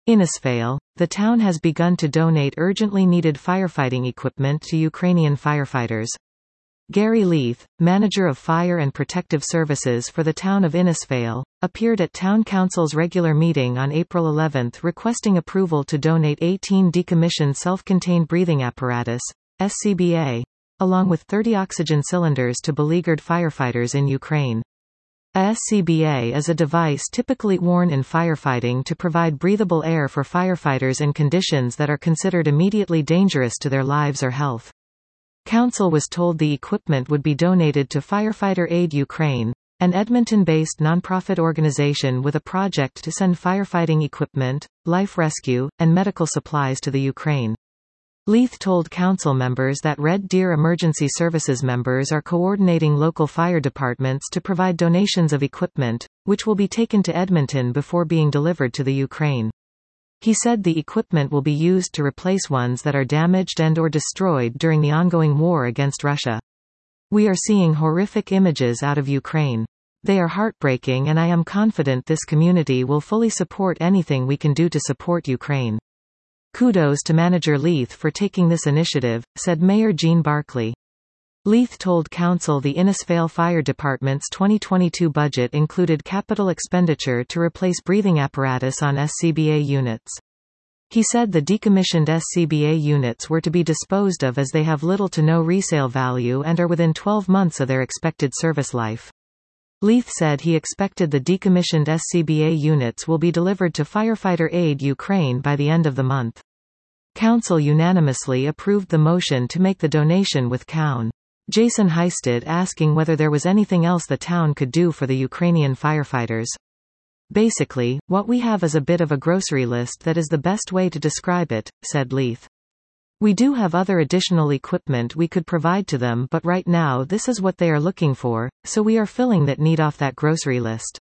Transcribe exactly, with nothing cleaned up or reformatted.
Innisfail, the town has begun to donate urgently needed firefighting equipment to Ukrainian firefighters. Gary Leith, manager of Fire and Protective Services for the town of Innisfail, appeared at Town Council's regular meeting on April eleventh requesting approval to donate eighteen decommissioned self-contained breathing apparatus, S C B A, along with thirty oxygen cylinders to beleaguered firefighters in Ukraine. A S C B A is a device typically worn in firefighting to provide breathable air for firefighters in conditions that are considered immediately dangerous to their lives or health. Council was told the equipment would be donated to Firefighter Aid Ukraine, an Edmonton-based nonprofit organization with a project to send firefighting equipment, life rescue, and medical supplies to the Ukraine. Leith told council members that Red Deer Emergency Services members are coordinating local fire departments to provide donations of equipment, which will be taken to Edmonton before being delivered to the Ukraine. He said the equipment will be used to replace ones that are damaged and or destroyed during the ongoing war against Russia. We are seeing horrific images out of Ukraine. They are heartbreaking, and I am confident this community will fully support anything we can do to support Ukraine. Kudos to Manager Leith for taking this initiative, said Mayor Jean Barclay. Leith told council the Innisfail Fire Department's twenty twenty-two budget included capital expenditure to replace breathing apparatus on S C B A units. He said the decommissioned S C B A units were to be disposed of as they have little to no resale value and are within twelve months of their expected service life. Leith said he expected the decommissioned S C B A units will be delivered to Firefighter Aid Ukraine by the end of the month. Council unanimously approved the motion to make the donation, with Coun. Jason Heisted asking whether there was anything else the town could do for the Ukrainian firefighters. Basically, what we have is a bit of a grocery list, that is the best way to describe it, said Leith. We do have other additional equipment we could provide to them, but right now this is what they are looking for, so we are filling that need off that grocery list.